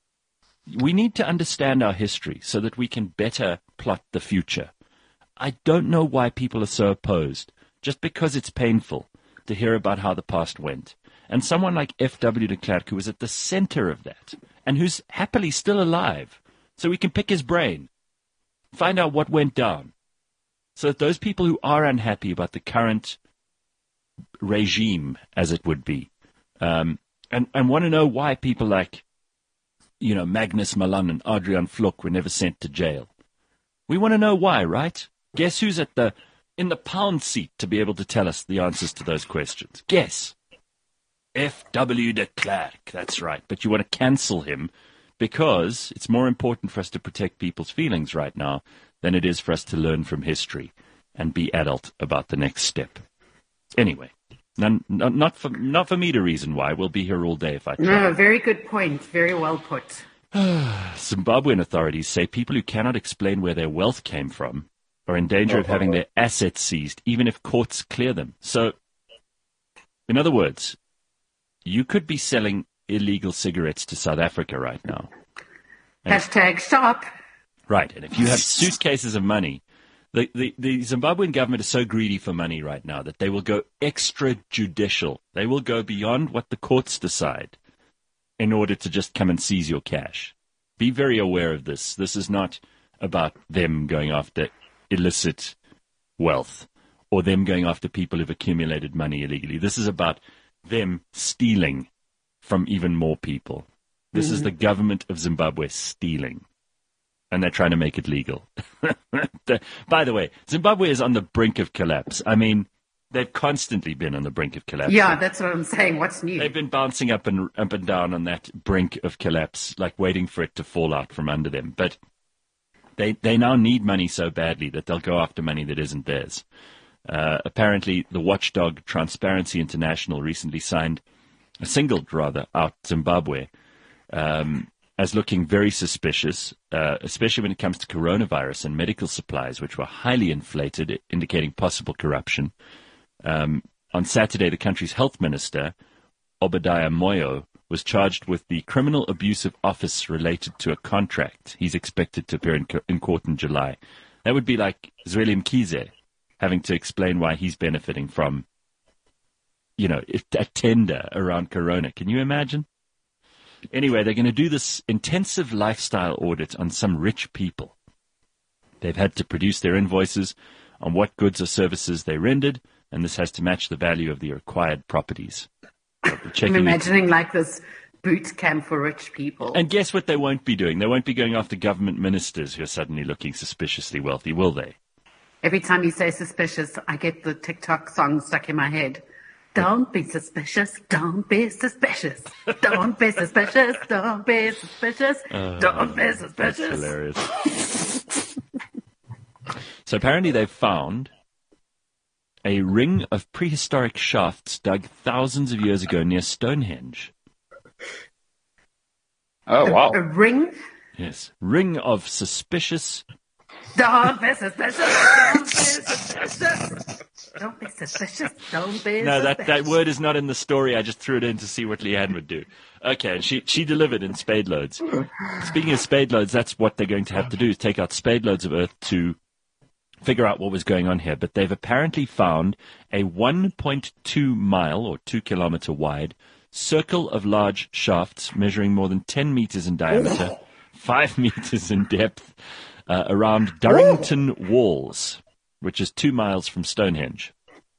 We need to understand our history so that we can better plot the future. I don't know why people are so opposed, just because it's painful to hear about how the past went. And someone like F W de Klerk, who was at the center of that, and who's happily still alive, so we can pick his brain, find out what went down, so that those people who are unhappy about the current regime, as it would be, um, and, and want to know why people like you know, Magnus Malan and Adrian Vlok were never sent to jail. We want to know why, right? Guess who's at the in the pound seat to be able to tell us the answers to those questions? Guess. F W de Klerk, that's right. But you want to cancel him because it's more important for us to protect people's feelings right now than it is for us to learn from history and be adult about the next step. Anyway, none, not, not, for, not for me to reason why. We'll be here all day if I try. No, very good point. Very well put. Zimbabwean authorities say people who cannot explain where their wealth came from are in danger of having their assets seized, even if courts clear them. So, in other words, you could be selling illegal cigarettes to South Africa right now. And Hashtag stop. right, and if you have suitcases of money, the, the, the Zimbabwean government is so greedy for money right now that they will go extrajudicial. They will go beyond what the courts decide in order to just come and seize your cash. Be very aware of this. This is not about them going after illicit wealth or them going after people who've accumulated money illegally. This is about them stealing from even more people. This mm-hmm. is the government of Zimbabwe stealing, and they're trying to make it legal. the, by the way, Zimbabwe is on the brink of collapse. I mean, they've constantly been on the brink of collapse. Yeah, that's what I'm saying. What's new? They've been bouncing up and up and down on that brink of collapse, like waiting for it to fall out from under them. But they they now need money so badly that they'll go after money that isn't theirs. Uh, apparently, the watchdog Transparency International recently signed, uh, singled rather, out Zimbabwe um, as looking very suspicious, uh, especially when it comes to coronavirus and medical supplies, which were highly inflated, indicating possible corruption. Um, on Saturday, the country's health minister, Obadiah Moyo, was charged with the criminal abuse of office related to a contract. He's expected to appear in, co- in court in July. That would be like Zweli Mkhize having to explain why he's benefiting from, you know, a tender around Corona. Can you imagine? Anyway, they're going to do this intensive lifestyle audit on some rich people. They've had to produce their invoices on what goods or services they rendered, and this has to match the value of the acquired properties. I'm imagining like this boot camp for rich people. And guess what they won't be doing? They won't be going after government ministers who are suddenly looking suspiciously wealthy, will they? Every time you say suspicious, I get the TikTok song stuck in my head. Don't be suspicious, don't be suspicious. Don't be suspicious, don't be suspicious. Uh, don't be suspicious. That's hilarious. So apparently they've found a ring of prehistoric shafts dug thousands of years ago near Stonehenge. Oh, wow. A, a ring? Yes. Ring of suspicious... Don't be suspicious, don't be suspicious. Don't be suspicious, don't be No, suspicious. that, that word is not in the story. I just threw it in to see what Leanne would do. Okay, and she, she delivered in spade loads. Speaking of spade loads, that's what they're going to have to do, is take out spade loads of earth to figure out what was going on here. But they've apparently found a one point two mile or two kilometer wide circle of large shafts measuring more than ten meters in diameter, five meters in depth, uh, around Durrington Walls, which is two miles from Stonehenge.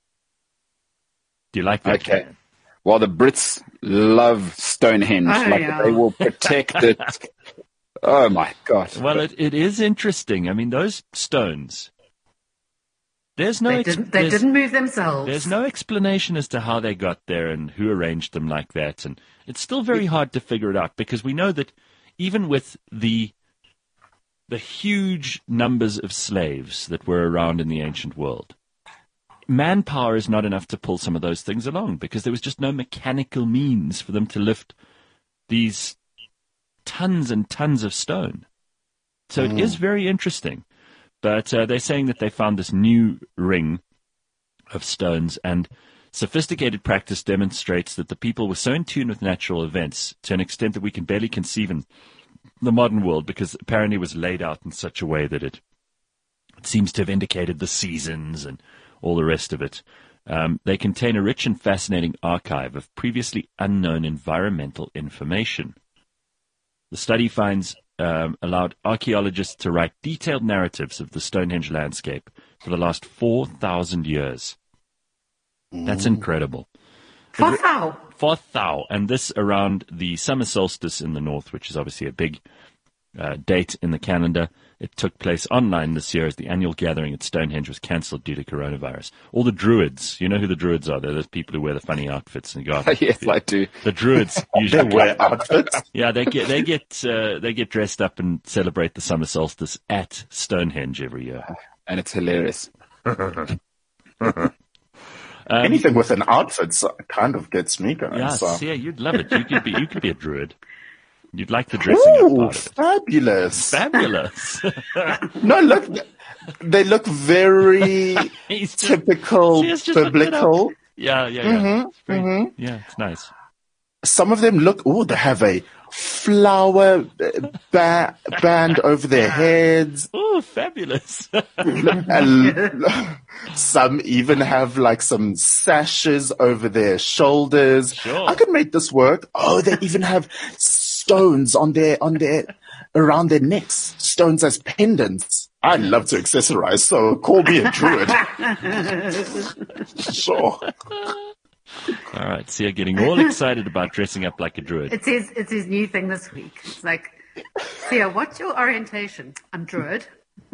Do you like that? Okay. Well, the Brits love Stonehenge. Oh, like yeah. they will protect it. Oh, my God. Well, it, it is interesting. I mean, those stones... There's no They ex- didn't, they there's, didn't move themselves. there's no explanation as to how they got there and who arranged them like that. And it's still very hard to figure it out because we know that even with the the huge numbers of slaves that were around in the ancient world, manpower is not enough to pull some of those things along because there was just no mechanical means for them to lift these tons and tons of stone. So Mm. it is very interesting. But uh, they're saying that they found this new ring of stones, and sophisticated practice demonstrates that the people were so in tune with natural events to an extent that we can barely conceive in the modern world, because apparently it was laid out in such a way that it, it seems to have indicated the seasons and all the rest of it. Um, they contain a rich and fascinating archive of previously unknown environmental information. The study finds Um, allowed archaeologists to write detailed narratives of the Stonehenge landscape for the last four thousand years. That's incredible. For how? Fothau, and this around the summer solstice in the north, which is obviously a big uh, date in the calendar. It took place online this year as the annual gathering at Stonehenge was cancelled due to coronavirus. All the druids, you know who the druids are? They're those people who wear the funny outfits and go out. Yes, I do. The druids They usually wear outfits. Yeah, they get they get uh, they get dressed up and celebrate the summer solstice at Stonehenge every year. And it's hilarious. Um, Anything with an outfit so- kind of gets me going. yeah, so. yeah, you'd love it. You could be you could be a druid. You'd like the dressing up Ooh, part of it. fabulous. Fabulous. No, look, they look very He's just- typical She has just looked it biblical. up. Yeah, yeah, yeah. It's very- Yeah, it's nice. Some of them look, oh, they have a flower uh, ba- band over their heads. Oh, fabulous. And some even have like some sashes over their shoulders. Sure. I could make this work. Oh, they even have stones on their, on their, around their necks, stones as pendants. I love to accessorize, so call me a druid. Sure. All right, Sia getting all excited about dressing up like a druid. It's his, it's his new thing this week. It's like, Thea, what's your orientation? I'm druid.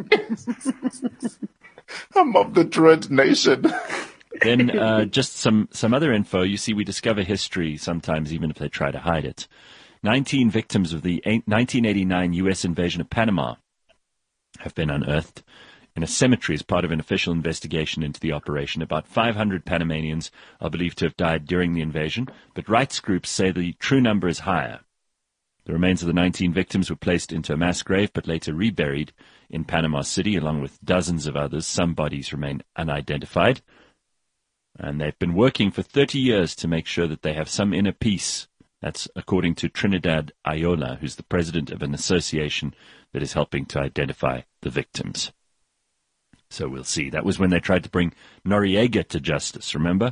I'm of the druid nation. Then uh, just some, some other info. You see, we discover history sometimes, even if they try to hide it. nineteen victims of the eight- nineteen eighty-nine U S invasion of Panama have been unearthed in a cemetery as part of an official investigation into the operation. About five hundred Panamanians are believed to have died during the invasion, but rights groups say the true number is higher. The remains of the nineteen victims were placed into a mass grave, but later reburied in Panama City, along with dozens of others. Some bodies remain unidentified. And they've been working for thirty years to make sure that they have some inner peace. That's according to Trinidad Ayola, who's the president of an association that is helping to identify the victims. So we'll see. That was when they tried to bring Noriega to justice, remember?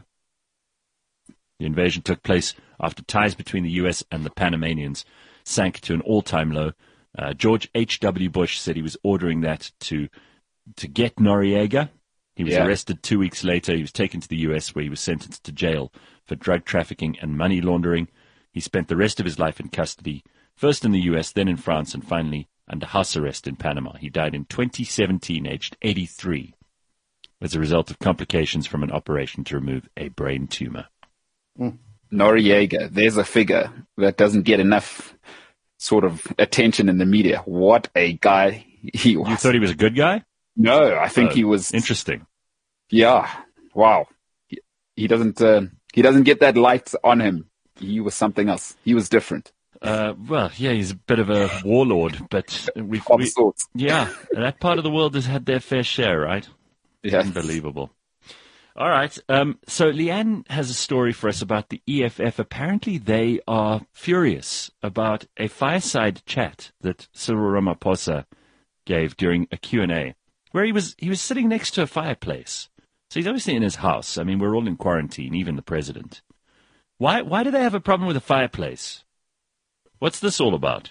The invasion took place after ties between the U S and the Panamanians sank to an all-time low. Uh, George H W. Bush said he was ordering that to to get Noriega. He was Yeah. arrested two weeks later. He was taken to the U S, where he was sentenced to jail for drug trafficking and money laundering. He spent the rest of his life in custody, first in the U S, then in France, and finally under house arrest in Panama. He died in twenty seventeen, aged eighty-three, as a result of complications from an operation to remove a brain tumor. Noriega, there's a figure that doesn't get enough sort of attention in the media. What a guy he was. You thought he was a good guy? No, I think Oh, he was. Interesting. Yeah. Wow. He, he doesn't. Uh, he doesn't get that light on him. He was something else. He was different. Uh, well, yeah, he's a bit of a warlord, but we've, Of we, sorts. yeah, that part of the world has had their fair share, right? Yeah. Unbelievable. All right. Um, so Leanne has a story for us about the E F F. Apparently they are furious about a fireside chat that Cyril Ramaphosa gave during a Q and A, where he was, he was sitting next to a fireplace. So he's obviously in his house. I mean, we're all in quarantine, even the president. Why, why do they have a problem with a fireplace? What's this all about?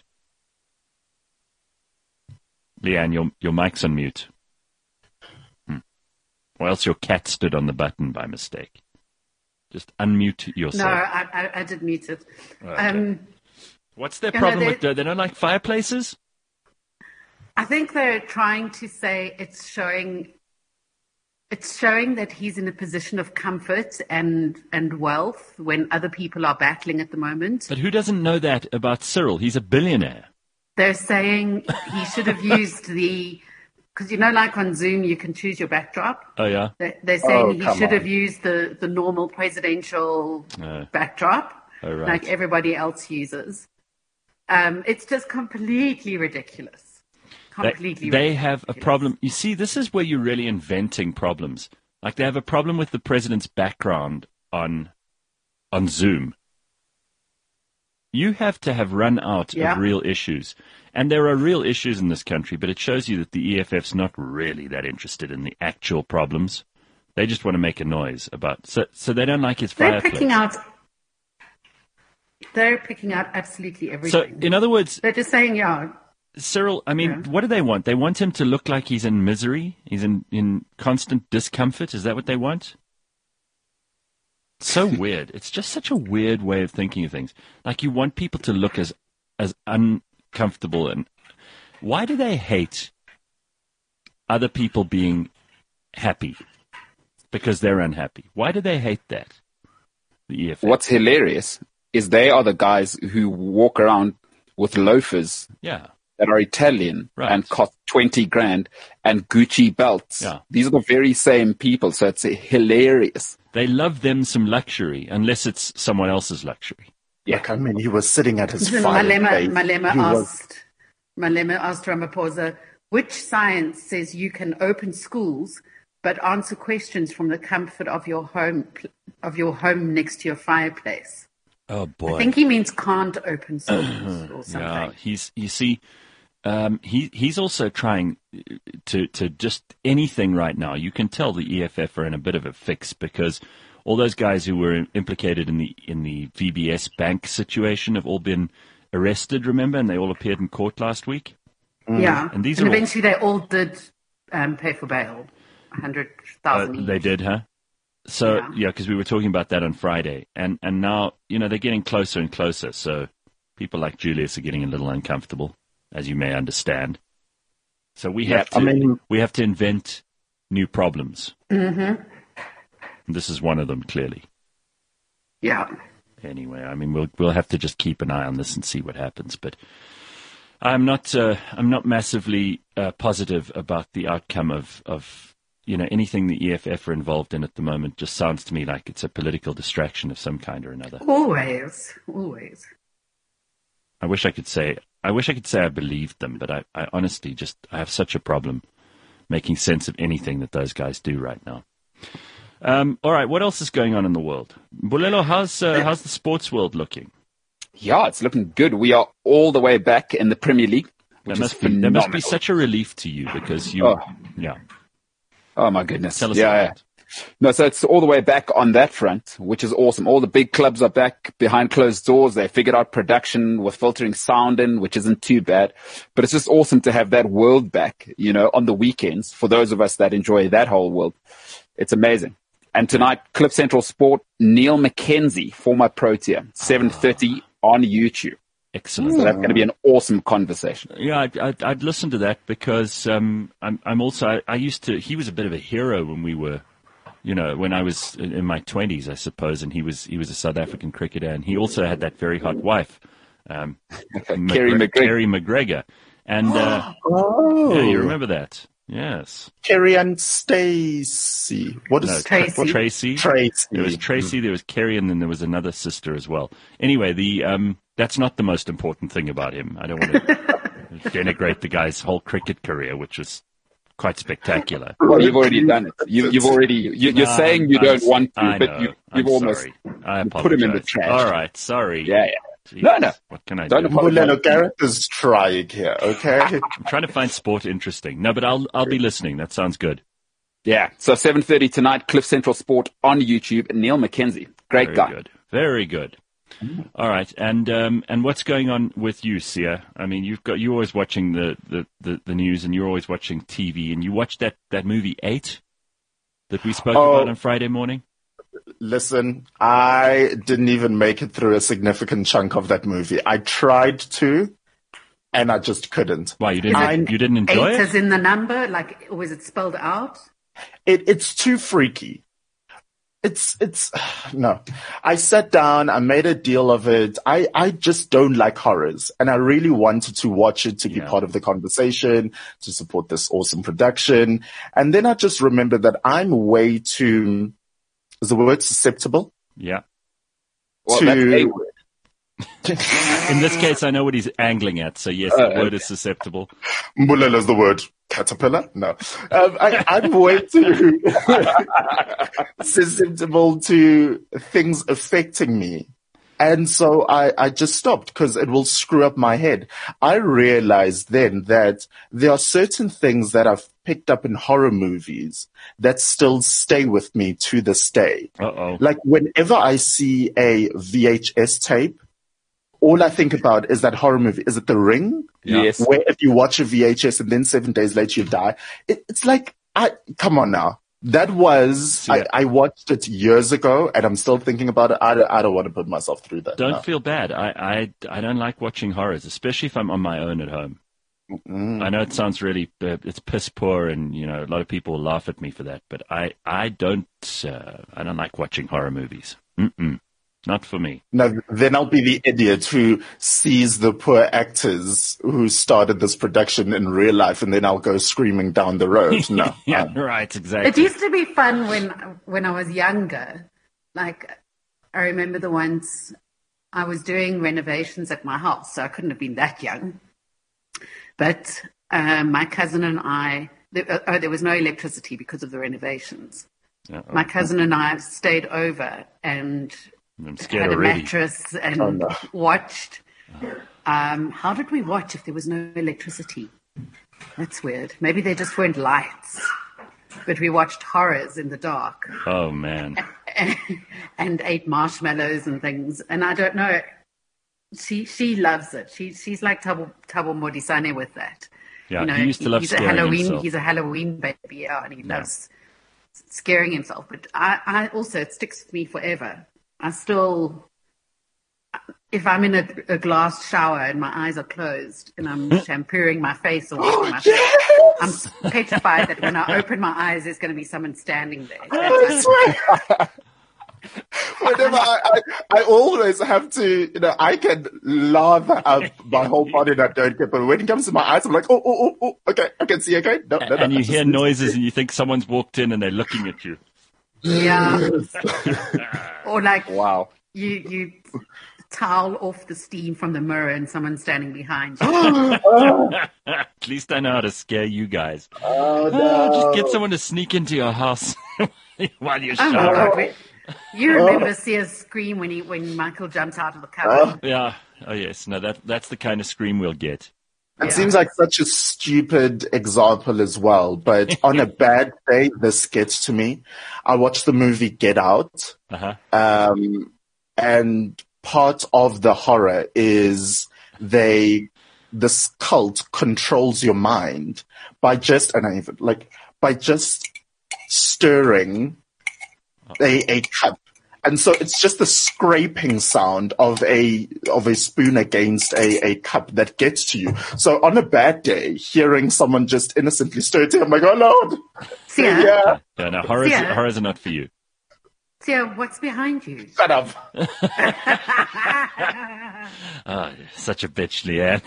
Leanne, your, your mic's on mute. Hmm. Or else your cat stood on the button by mistake. Just unmute yourself. No, I, I, I did mute it. Okay. Um, What's their you know, problem they- with, uh, they don't like fireplaces? I think they're trying to say it's showing it's showing that he's in a position of comfort and and wealth when other people are battling at the moment. But who doesn't know that about Cyril? He's a billionaire. They're saying he should have used the because you know, like on Zoom, you can choose your backdrop. Oh, yeah? They're, they're saying Oh, he come should on. have used the the normal presidential Uh, backdrop, oh, right. like everybody else uses. Um, it's just completely ridiculous. They, Completely they have a ridiculous. problem. You see, this is where you're really inventing problems. Like they have a problem with the president's background on on Zoom. You have to have run out Yeah. of real issues. And there are real issues in this country, but it shows you that the E F F's not really that interested in the actual problems. They just want to make a noise about so so they don't like his They're fireplace. picking out. They're picking out absolutely So everything. in other words, they're just saying, yeah, Cyril, I mean, Yeah. what do they want? They want him to look like he's in misery? He's in, in constant discomfort? Is that what they want? so weird. It's just such a weird way of thinking of things. Like you want people to look as as uncomfortable, and why do they hate other people being happy because they're unhappy? Why do they hate that? The E F F. What's hilarious is they are the guys who walk around with loafers Yeah. that are Italian Right. and cost twenty grand and Gucci belts. Yeah. These are the very same people. So it's hilarious. They love them some luxury, unless it's someone else's luxury. Yeah. Like, I mean, he was sitting at his Malema, fireplace. Malema He was- asked, Malema asked Ramaphosa, which science says you can open schools but answer questions from the comfort of your home, of your home next to your fireplace? Oh boy. I think he means can't open schools or something. Yeah, he's you see, um, he he's also trying to to just anything right now. You can tell the E F F are in a bit of a fix because all those guys who were implicated in the in the V B S bank situation have all been arrested. Remember, and they all appeared in court last week. Yeah, And these and are all- eventually they all did um, pay for bail, a hundred Uh, thousand each. they did, huh? So Yeah. yeah, because we were talking about that on Friday, and and now you know they're getting closer and closer. So people like Julius are getting a little uncomfortable, as you may understand. So we Yeah, have to I mean- we have to invent new problems. Mm-hmm. This is one of them, clearly. Yeah. Anyway, I mean we'll we'll have to just keep an eye on this and see what happens. But I'm not uh, I'm not massively uh, positive about the outcome of of. You know, anything the E F F are involved in at the moment just sounds to me like it's a political distraction of some kind or another. Always, always. I wish I could say I wish I could say I believed them, but I, I honestly just I have such a problem making sense of anything that those guys do right now. Um, all right, what else is going on in the world? Bulelo, how's uh, how's the sports world looking? Yeah, it's looking good. We are all the way back in the Premier League, which That is must be phenomenal. that must be such a relief to you because you Oh. yeah. Oh my goodness. Tell us yeah, about yeah. it. No, so it's all the way back on that front, which is awesome. All the big clubs are back behind closed doors. They figured out production with filtering sound in, which isn't too bad. But it's just awesome to have that world back, you know, on the weekends for those of us that enjoy that whole world. It's amazing. And tonight, Cliff Central Sport, Neil McKenzie, former Protea, seven thirty on YouTube. Excellent. So that's going to be an awesome conversation. Yeah, I'd, I'd, I'd listen to that because um, I'm, I'm also, I, I used to, he was a bit of a hero when we were, you know, when I was in, in my twenties, I suppose, and he was he was a South African cricketer, and he also had that very hot wife, um, Kerry McGre- McGregor. Kerry McGregor. And uh, Oh, yeah, you remember that? Yes. Kerry and Stacy. What is No, Tracy. Tra- Tracy. Tracy? There was Tracy, there was Kerry, and then there was another sister as well. Anyway, the um, that's not the most important thing about him. I don't want to denigrate the guy's whole cricket career, which was quite spectacular. Well, you've already done it. You, you've already, you, you're No, saying you I'm- don't want to, I but know. you, I'm you've almost sorry. I you put him in the apologize. trash. All right, sorry. Yeah, yeah. Jeez, No, no. What can I Don't do? apologize. Bulelo, Gareth is trying here, okay? I'm trying to find sport interesting. No, but I'll I'll be listening. That sounds good. Yeah. So seven thirty tonight, Cliff Central Sport on YouTube. Neil McKenzie, great Very guy. good. Very good. All right, and um, and what's going on with you, Sia? I mean, you've got you're always watching the, the, the, the news, and you're always watching T V, and you watched that, that movie Eight that we spoke Oh. about on Friday morning. Listen, I didn't even make it through a significant chunk of that movie. I tried to, and I just couldn't. Why you didn't I- you didn't enjoy Eight it? is in the number, like, was it spelled out? It, it's too freaky. It's, it's, no. I sat down, I made a deal of it. I, I just don't like horrors, and I really wanted to watch it to be Yeah. part of the conversation, to support this awesome production. And then I just remembered that I'm way too, is the word susceptible? Yeah. Well, to, that's a word. In this case, I know what he's angling at. So yes, Uh, the word is susceptible. Mbulelo is the word caterpillar? No. Um, I, I'm way too susceptible to things affecting me. And so I, I just stopped because it will screw up my head. I realized then that there are certain things that I've picked up in horror movies that still stay with me to this day. Uh oh. Like whenever I see a V H S tape, all I think about is that horror movie. Is it The Ring? Yeah. Yes. Where if you watch a V H S and then seven days later you die. It, it's like, I, come on now. That was, So, yeah. I, I watched it years ago, and I'm still thinking about it. I don't, I don't want to put myself through that. Don't no. feel bad. I, I, I don't like watching horrors, especially if I'm on my own at home. Mm. I know it sounds really, uh, it's piss poor, and you know a lot of people laugh at me for that. But I, I don't, uh, I don't like watching horror movies. Mm-mm, not for me. No, then I'll be the idiot who sees the poor actors who started this production in real life, and then I'll go screaming down the road. No, Yeah, um, right, exactly. It used to be fun when when I was younger. Like, I remember the ones I was doing renovations at my house, so I couldn't have been that young. But um, my cousin and I, there, oh, there was no electricity because of the renovations. Uh-oh. My cousin and I stayed over and I'm scared had a already. mattress and Oh, no. watched. Um, how did we watch if there was no electricity? That's weird. Maybe there just weren't lights. But we watched horrors in the dark Oh man. and, and ate marshmallows and things. And I don't know. She she loves it. She she's like Tabo Tabo Modisane with that. Yeah, you know, he used to love he's a scaring Halloween. himself. He's a Halloween baby, yeah, and he Yeah. loves scaring himself. But I, I also it sticks with me forever. I still, if I'm in a, a glass shower and my eyes are closed and I'm shampooing my face or washing my face, I'm petrified that when I open my eyes, there's going to be someone standing there. I swear. Whenever I, I, I always have to, you know, I can lather up my whole body and I don't get, but when it comes to my eyes, I'm like, oh, oh, oh, oh, okay, I can see, okay. No, no, no, And you just- hear noises and you think someone's walked in and they're looking at you. Yeah. Or like Wow. you, you towel off the steam from the mirror and someone's standing behind you. At least I know how to scare you guys. Oh, Ah, just no. get someone to sneak into your house while you're Oh my showering. God. wait. You remember Sears' scream when he when Michael jumps out of the cupboard? Yeah. Oh yes. No, that that's the kind of scream we'll get. It Yeah. seems like such a stupid example as well, but on a bad day, this gets to me. I watched the movie Get Out, Uh huh. um, and part of the horror is they, this cult controls your mind by just, and I even, like, by just stirring a, a cup. And so it's just the scraping sound of a of a spoon against a, a cup that gets to you. So on a bad day, hearing someone just innocently stir it, I'm like, oh Lord, Sia, yeah, Yeah. No, horrors. Yeah. Horrors are not for you. Sia, what's behind you? shut up. Ah, you're such a bitch, Leanne.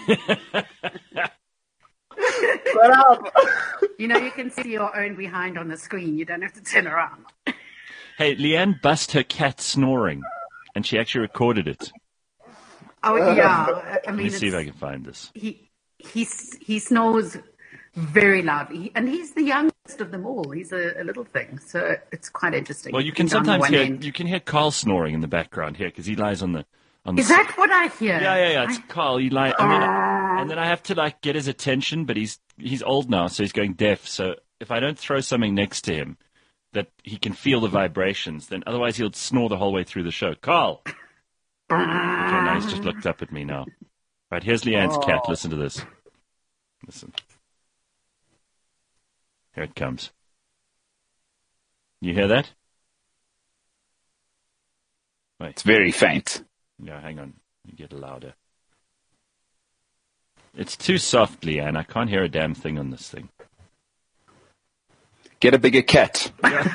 Shut up. You know, you can see your own behind on the screen. You don't have to turn around. Hey, Leanne bust her cat snoring, and she actually recorded it. Oh, yeah. I Let mean, me see if I it's- can find this. he, he, he snores very loudly. He, and he's the youngest of them all. He's a, a little thing. So it's quite interesting. Well, you can He's on the sometimes one hear end. you can hear Carl snoring in the background here because he lies on the on the. Is that what I hear? Yeah, yeah, yeah. It's I- Carl. He lie, and then, and then I have to like get his attention, but he's he's old now, so he's going deaf. So if I don't throw something next to him that he can feel the vibrations, then otherwise he'll snore the whole way through the show. Carl. Okay, now he's just looked up at me now. Right, here's Leanne's cat. Listen to this. Listen. Here it comes. You hear that? Wait. It's very faint. Yeah, hang on. You get louder. It's too soft, Leanne. I can't hear a damn thing on this thing. Get a bigger cat.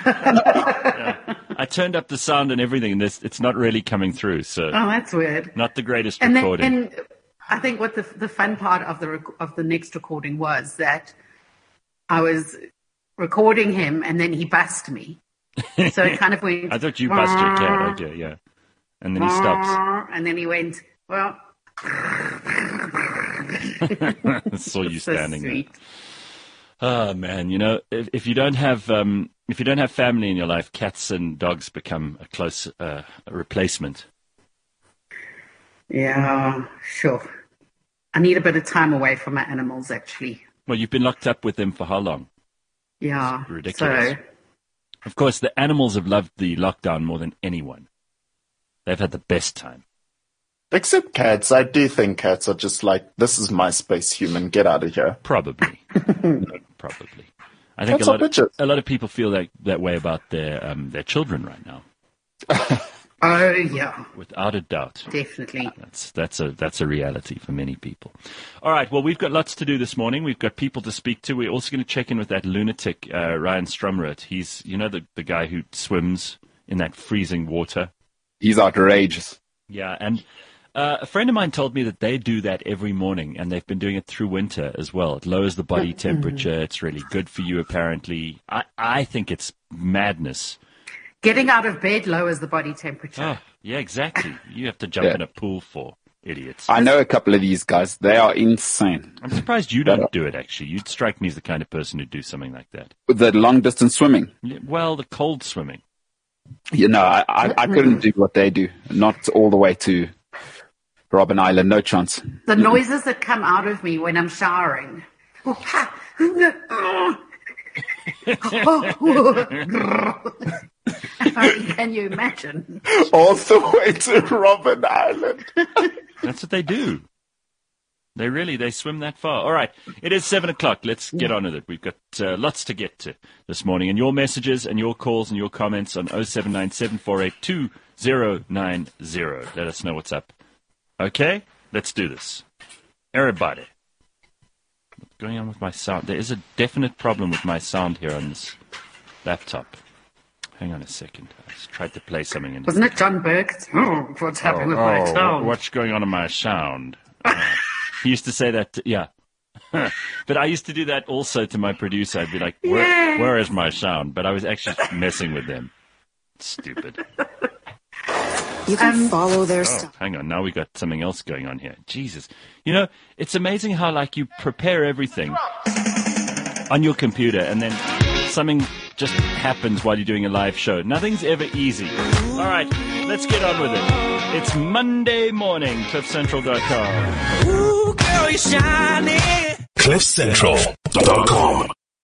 I turned up the sound and everything, and this, it's not really coming through, so Oh, that's weird. not the greatest And then, recording. and I think what the the fun part of the rec- of the next recording was that I was recording him, and then he bust me. So it kind of went. I thought you bust your cat. Okay, yeah. And then he stops. And then he went. Well, I saw you so standing there. sweet. Oh man, you know, if, if you don't have um, if you don't have family in your life, cats and dogs become a close uh, replacement. Yeah, sure. I need a bit of time away from my animals, actually. Well, you've been locked up with them for how long? Yeah, Ridiculous. So Of course, the animals have loved the lockdown more than anyone. They've had the best time. Except cats. I do think cats are just like, this is my space, human. Get out of here. Probably. Probably. I think That's a lot, our of, bitches. a lot of people feel that, that way about their um, their children right now, Oh, yeah, without a doubt. definitely. That's that's a that's a reality for many people. All right, well, we've got lots to do this morning. We've got people to speak to. We're also going to check in with that lunatic uh, Ryan Strumroth. He's you know the the guy who swims in that freezing water. He's outrageous. Yeah, and uh, a friend of mine told me that they do that every morning, and they've been doing it through winter as well. It lowers the body temperature. It's really good for you, apparently. I, I think it's madness. Getting out of bed lowers the body temperature. Oh, yeah, exactly. You have to jump Yeah. in a pool for idiots. I know a couple of these guys. They are insane. I'm surprised you don't do it, actually. You'd strike me as the kind of person who'd do something like that. With the long distance swimming. Yeah, well, the cold swimming. You know, I, I, I couldn't do what they do. Not all the way to Robben Island. No chance. The noises that come out of me when I'm showering. Oh, ha, oh, can you imagine? All the way to Robben Island. That's what they do. They really, they swim that far. All right, it is seven o'clock. Let's get on with it. We've got uh, lots to get to this morning. And your messages and your calls and your comments on oh seven nine, seven four eight, two oh nine oh. Let us know what's up. Okay, let's do this. Everybody. What's going on with my sound? There is a definite problem with my sound here on this laptop. Hang on a second. I just tried to play something. In Wasn't it John Burke? Oh, what's happening with my oh, sound? what's going on in my sound? Uh, he used to say that, yeah. But I used to do that also to my producer. I'd be like, where, Yeah. where is my sound? But I was actually messing with them. Stupid. You can Um, follow their Oh, stuff. hang on. Now we got something else going on here. Jesus. You know, it's amazing how, like, you prepare everything on your computer and then something just happens while you're doing a live show. Nothing's ever easy. All right, let's get on with it. It's Monday morning, cliff central dot com. cliff central dot com